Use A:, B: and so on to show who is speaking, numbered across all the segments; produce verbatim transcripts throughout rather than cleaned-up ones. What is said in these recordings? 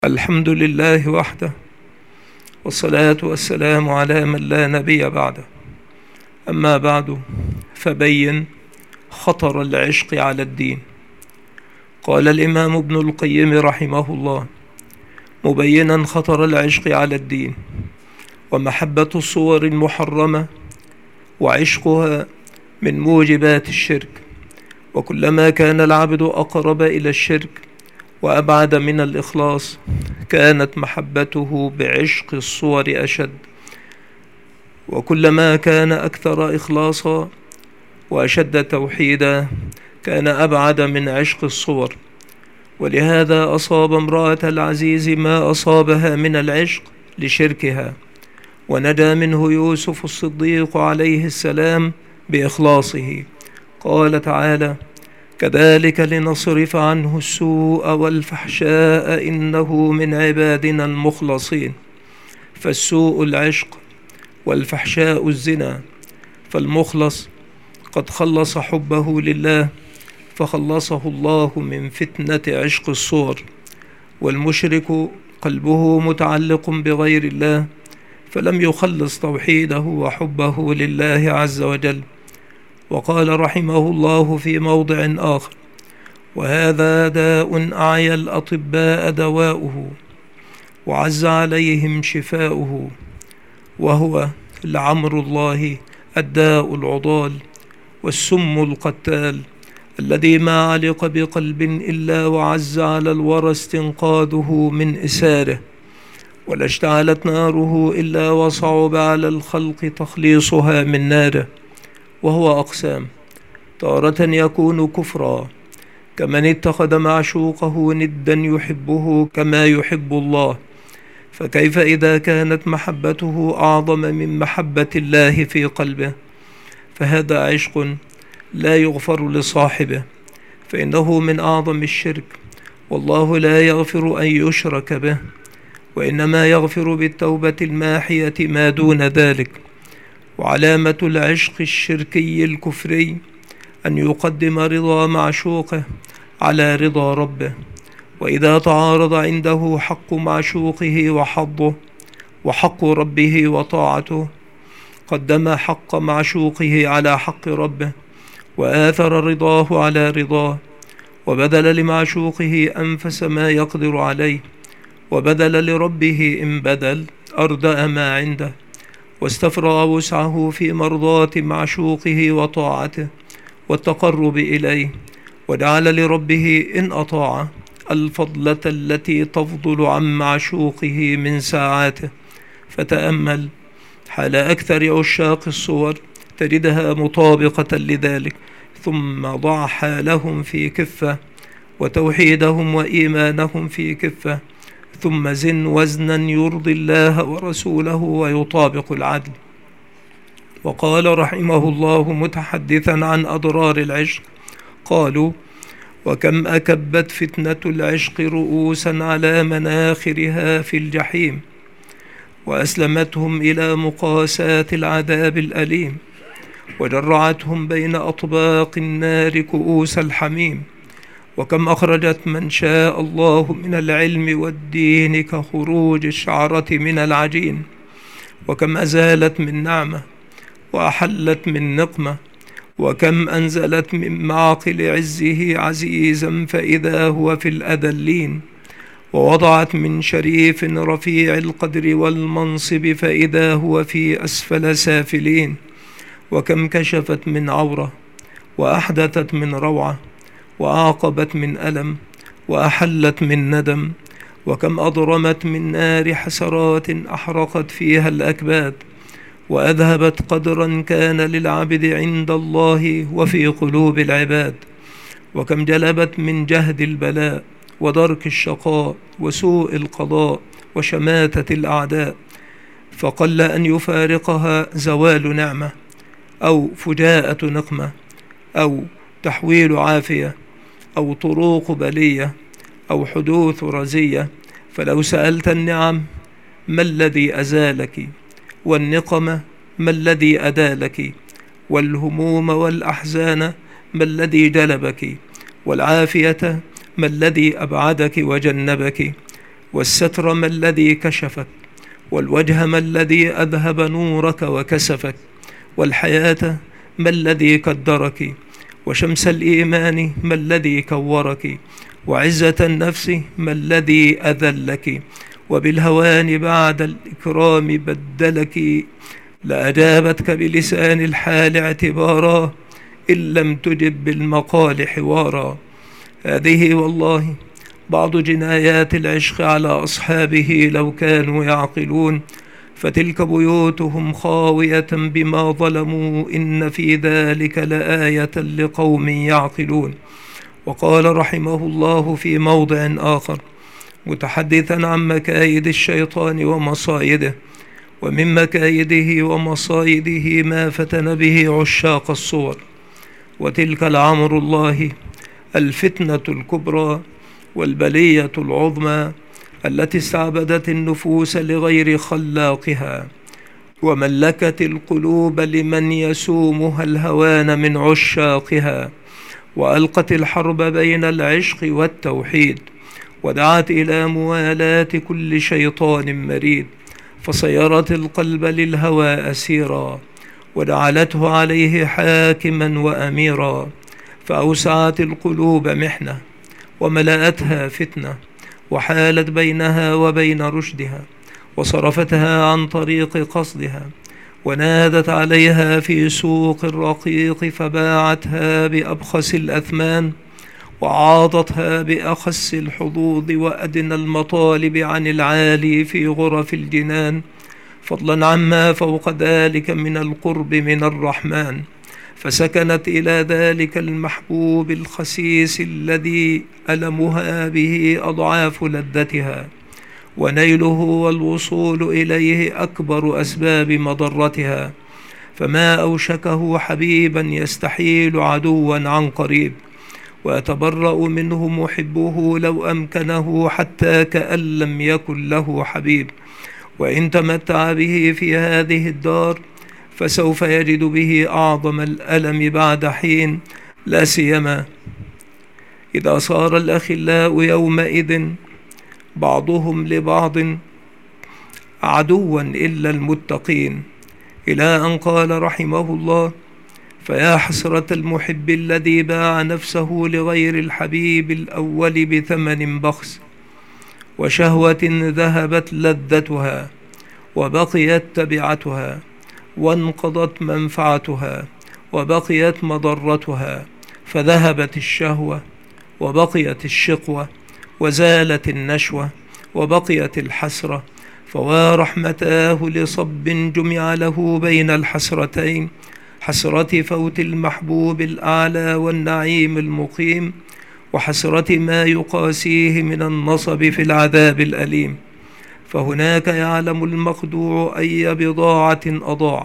A: الحمد لله وحده، والصلاة والسلام على من لا نبي بعده. أما بعد، فبين خطر العشق على الدين. قال الإمام ابن القيم رحمه الله مبينا خطر العشق على الدين ومحبة الصور المحرمة وعشقها من موجبات الشرك، وكلما كان العبد أقرب إلى الشرك وأبعد من الإخلاص كانت محبته بعشق الصور أشد، وكلما كان أكثر إخلاصا وأشد توحيدا كان أبعد من عشق الصور. ولهذا أصاب امرأة العزيز ما أصابها من العشق لشركها، ونجا منه يوسف الصديق عليه السلام بإخلاصه. قال تعالى: كذلك لنصرف عنه السوء والفحشاء إنه من عبادنا المخلصين. فالسوء العشق والفحشاء الزنا، فالمخلص قد خلص حبه لله فخلصه الله من فتنة عشق الصور، والمشرك قلبه متعلق بغير الله فلم يخلص توحيده وحبه لله عز وجل. وقال رحمه الله في موضع آخر: وهذا داء أعيا الأطباء دواؤه وعز عليهم شفاؤه، وهو لعمر الله الداء العضال والسم القتال الذي ما علق بقلب إلا وعز على الورى استنقاذه من إساره، ولا اشتعلت ناره إلا وصعب على الخلق تخليصها من ناره. وهو أقسام: تارة يكون كفرا كمن اتخذ معشوقه ندا يحبه كما يحب الله، فكيف إذا كانت محبته أعظم من محبة الله في قلبه؟ فهذا عشق لا يغفر لصاحبه، فإنه من أعظم الشرك، والله لا يغفر أن يشرك به، وإنما يغفر بالتوبة الماحية ما دون ذلك. وعلامة العشق الشركي الكفري أن يقدم رضا معشوقه على رضا ربه، وإذا تعارض عنده حق معشوقه وحظه وحق ربه وطاعته قدم حق معشوقه على حق ربه، وآثر رضاه على رضاه، وبذل لمعشوقه أنفس ما يقدر عليه، وبذل لربه إن بذل أردأ ما عنده، واستفرغ وسعه في مرضاة معشوقه وطاعته والتقرب إليه، وجعل لربه إن أطاع الفضلة التي تفضل عن معشوقه من ساعاته. فتأمل حال أكثر عشاق الصور تجدها مطابقة لذلك، ثم ضع حالهم في كفة وتوحيدهم وإيمانهم في كفة، ثم زن وزنا يرضي الله ورسوله ويطابق العدل. وقال رحمه الله متحدثا عن أضرار العشق: قالوا: وكم أكبت فتنة العشق رؤوسا على مناخرها في الجحيم، وأسلمتهم إلى مقاساة العذاب الأليم، وجرعتهم بين أطباق النار كؤوس الحميم. وكم أخرجت من شاء الله من العلم والدين كخروج الشعرة من العجين، وكم أزالت من نعمة وأحلت من نقمة، وكم أنزلت من معقل عزه عزيزا فإذا هو في الأذلين، ووضعت من شريف رفيع القدر والمنصب فإذا هو في أسفل سافلين، وكم كشفت من عورة وأحدثت من روعة وأعقبت من ألم وأحلت من ندم، وكم أضرمت من نار حسرات أحرقت فيها الأكباد، وأذهبت قدرا كان للعبد عند الله وفي قلوب العباد، وكم جلبت من جهد البلاء ودرك الشقاء وسوء القضاء وشماتة الأعداء، فقل أن يفارقها زوال نعمة أو فجاءة نقمة أو تحويل عافية أو طروق بلية أو حدوث رزية. فلو سألت النعم: ما الذي أزالك؟ والنقمة: ما الذي أدالك؟ والهموم والأحزان: ما الذي جلبك؟ والعافية: ما الذي أبعدك وجنبك؟ والستر ما الذي كشفك، والوجه ما الذي أذهب نورك وكسفك، والحياة ما الذي قدرك، وشمس الإيمان ما الذي كورك، وعزة النفس ما الذي أذلك، وبالهوان بعد الإكرام بدلك. لأجابتك بلسان الحال اعتبارا، إن لم تجب بالمقال حوارا. هذه والله بعض جنايات العشق على أصحابه لو كانوا يعقلون، فتلك بيوتهم خاوية بما ظلموا، إن في ذلك لآية لقوم يعقلون. وقال رحمه الله في موضع آخر متحدثا عن مكايد الشيطان ومصايده: ومن مكايده ومصايده ما فتن به عشاق الصور، وتلك لعمر الله الفتنة الكبرى والبلية العظمى التي استعبدت النفوس لغير خلاقها، وملكت القلوب لمن يسومها الهوان من عشاقها، وألقت الحرب بين العشق والتوحيد، ودعت إلى موالاة كل شيطان مريد، فصيرت القلب للهوى أسيرا، وجعلته عليه حاكما وأميرا، فأوسعت القلوب محنة، وملأتها فتنة، وحالت بينها وبين رشدها، وصرفتها عن طريق قصدها، ونادت عليها في سوق الرقيق، فباعتها بأبخس الأثمان، وعاضتها بأخس الحظوظ وأدنى المطالب عن العالي في غرف الجنان، فضلا عما فوق ذلك من القرب من الرحمن، فسكنت إلى ذلك المحبوب الخسيس الذي ألمها به أضعاف لذتها، ونيله والوصول إليه أكبر أسباب مضرتها، فما أوشكه حبيبا يستحيل عدوا عن قريب، ويتبرأ منه محبه لو أمكنه، حتى كأن لم يكن له حبيب. وإن تمتع به في هذه الدار فسوف يجد به أعظم الألم بعد حين، لا سيما إذا صار الأخلاء يومئذ بعضهم لبعض عدوا إلا المتقين. إلى أن قال رحمه الله: فيا حسرة المحب الذي باع نفسه لغير الحبيب الأول بثمن بخس، وشهوة ذهبت لذتها وبقيت تبعتها، وانقضت منفعتها وبقيت مضرتها، فذهبت الشهوة وبقيت الشقوة، وزالت النشوة وبقيت الحسرة. فوا رحمتاه لصب جمع له بين الحسرتين، حسرة فوت المحبوب الأعلى والنعيم المقيم، وحسرة ما يقاسيه من النصب في العذاب الأليم. فهناك يعلم المخدوع أي بضاعة أضاع،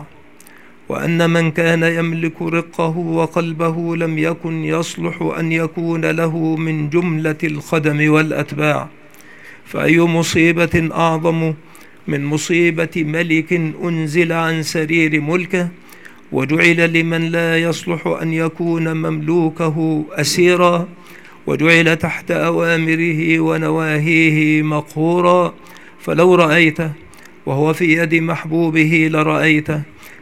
A: وأن من كان يملك رقه وقلبه لم يكن يصلح أن يكون له من جملة الخدم والأتباع. فأي مصيبة أعظم من مصيبة ملك أنزل عن سرير ملكه، وجعل لمن لا يصلح أن يكون مملوكه أسيرا، وجعل تحت أوامره ونواهيه مقهورا. فلو رأيته وهو في يد محبوبه لرأيته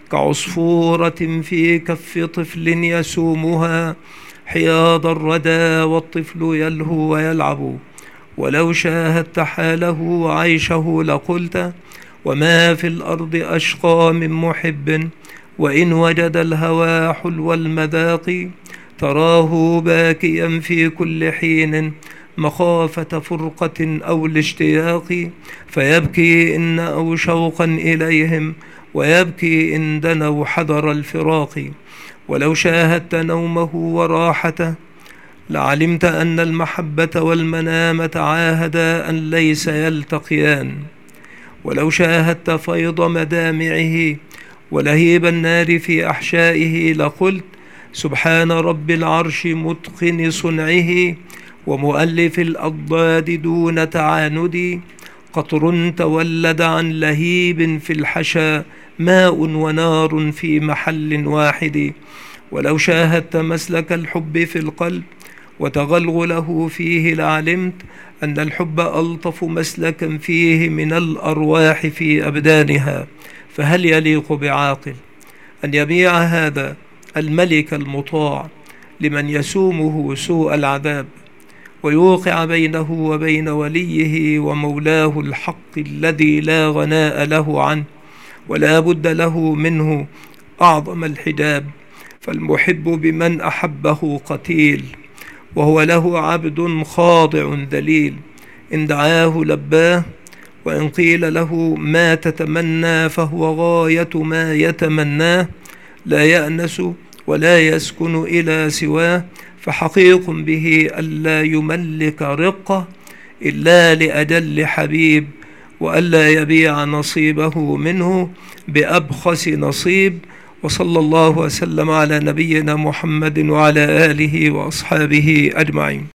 A: كعصفورة في كف طفل يسومها حياض الردى، والطفل يلهو ويلعب. ولو شاهدت حاله وعيشه لقلت: وما في الأرض أشقى من محب، وإن وجد الهوى حلو المذاق، تراه باكيا في كل حين مخافة فرقة أو الاشتياق، فيبكي إن أو شوقا إليهم، ويبكي إن دنوا حذر الفراق. ولو شاهدت نومه وراحته لعلمت أن المحبة والمنامة عاهدا أن ليس يلتقيان. ولو شاهدت فيض مدامعه ولهيب النار في أحشائه لقلت: سبحان رب العرش متقن صنعه، ومؤلف الأضداد دون تعاند، قطر تولد عن لهيب في الحشا، ماء ونار في محل واحد. ولو شاهدت مسلك الحب في القلب وتغلغله فيه لعلمت أن الحب ألطف مسلكا فيه من الأرواح في أبدانها، فهل يليق بعاقل أن يبيع هذا الملك المطاع لمن يسومه سوء العذاب، ويوقع بينه وبين وليه ومولاه الحق الذي لا غناء له عنه ولا بد له منه أعظم الحجاب؟ فالمحب بمن أحبه قتيل، وهو له عبد خاضع ذليل، إن دعاه لباه، وإن قيل له ما تتمنى فهو غاية ما يتمناه، لا يأنس ولا يسكن إلى سواه، فحقيق به ألا يملك رقة إلا لأجل حبيب، وألا يبيع نصيبه منه بأبخس نصيب. وصلى الله وسلم على نبينا محمد وعلى آله وأصحابه أجمعين.